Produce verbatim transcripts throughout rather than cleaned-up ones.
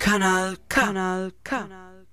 Kanal K. Kanal K.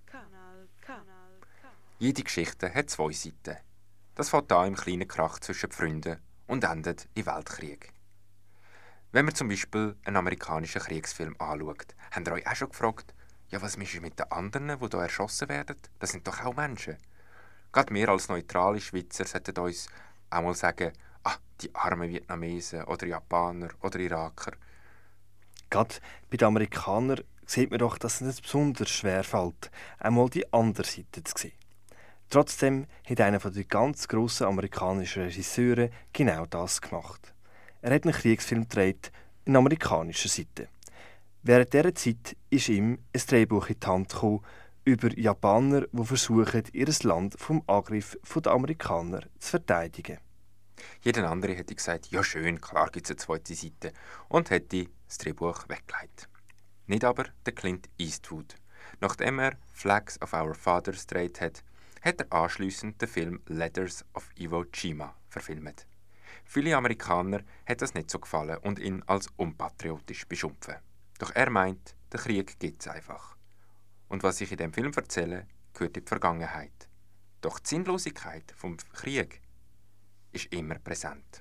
Jede Geschichte hat zwei Seiten. Das fängt an im kleinen Krach zwischen Freunden und endet im Weltkrieg. Wenn man zum Beispiel einen amerikanischen Kriegsfilm anschaut, habt ihr euch auch schon gefragt, ja, was ist mit den anderen, die hier erschossen werden? Das sind doch auch Menschen. Gerade wir als neutrale Schweizer sollten uns auch mal sagen, ah, die armen Vietnamesen oder Japaner oder Iraker. Gerade bei den Amerikanern sieht man doch, dass es besonders schwer fällt, einmal die andere Seite zu sehen. Trotzdem hat einer der ganz grossen amerikanischen Regisseure genau das gemacht. Er hat einen Kriegsfilm gedreht, in amerikanischer Seite. Während dieser Zeit ist ihm ein Drehbuch in die Hand gekommen über Japaner, die versuchen, ihr Land vom Angriff der Amerikaner zu verteidigen. Jeder andere hätte gesagt, ja schön, klar gibt es eine zweite Seite und hätte das Drehbuch weggelegt. Nicht aber der Clint Eastwood. Nachdem er Flags of Our Fathers gedreht hat, hat er anschliessend den Film Letters of Iwo Jima verfilmt. Viele Amerikaner hat das nicht so gefallen und ihn als unpatriotisch beschimpfen. Doch er meint, der Krieg gibt es einfach. Und was ich in dem Film erzähle, gehört in die Vergangenheit. Doch die Sinnlosigkeit vom Krieg ist immer präsent.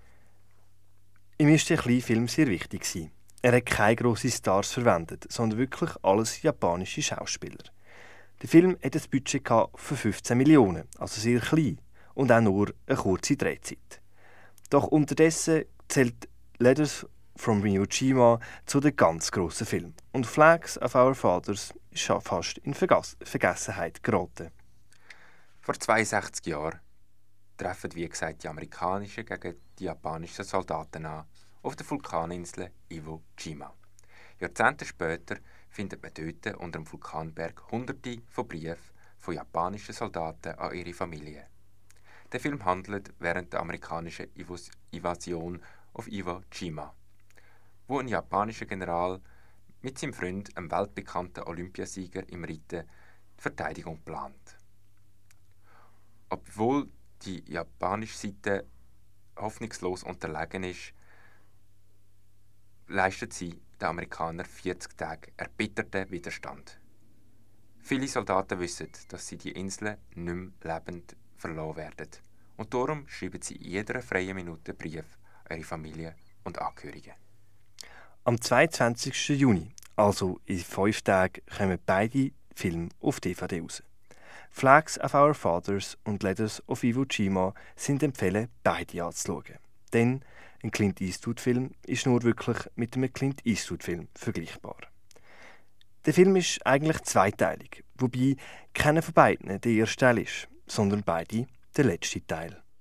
Ihm war der kleine Film sehr wichtig. Er hat keine grossen Stars verwendet, sondern wirklich alles japanische Schauspieler. Der Film hatte ein Budget von fünfzehn Millionen, also sehr klein, und auch nur eine kurze Drehzeit. Doch unterdessen zählt Letters from Iwo Jima zu den ganz grossen Filmen. Und Flags of Our Fathers ist schon fast in Vergas- Vergessenheit geraten. Vor zweiundsechzig Jahren treffen, wie gesagt, die amerikanischen gegen die japanischen Soldaten an, auf der Vulkaninsel Iwo Jima. Jahrzehnte später findet man dort unter dem Vulkanberg Hunderte von Briefen von japanischen Soldaten an ihre Familie. Der Film handelt während der amerikanischen Invasion auf Iwo Jima, wo ein japanischer General mit seinem Freund, einem weltbekannten Olympiasieger im Reiten, die Verteidigung plant. Obwohl die japanische Seite hoffnungslos unterlegen ist, leistet sie den Amerikanern vierzig Tage erbitterten Widerstand. Viele Soldaten wissen, dass sie die Insel nicht mehr lebend verloren werden. Und darum schreiben sie in jeder freien Minute Brief an ihre Familie und Angehörigen. Am zweiundzwanzigsten Juni, also in fünf Tagen, kommen beide Filme auf D V D raus. Flags of Our Fathers und Letters of Iwo Jima sind empfehlen, beide anzuschauen. Denn ein Clint Eastwood-Film ist nur wirklich mit einem Clint Eastwood-Film vergleichbar. Der Film ist eigentlich zweiteilig, wobei keiner von beiden der erste Teil ist, sondern beide der letzte Teil.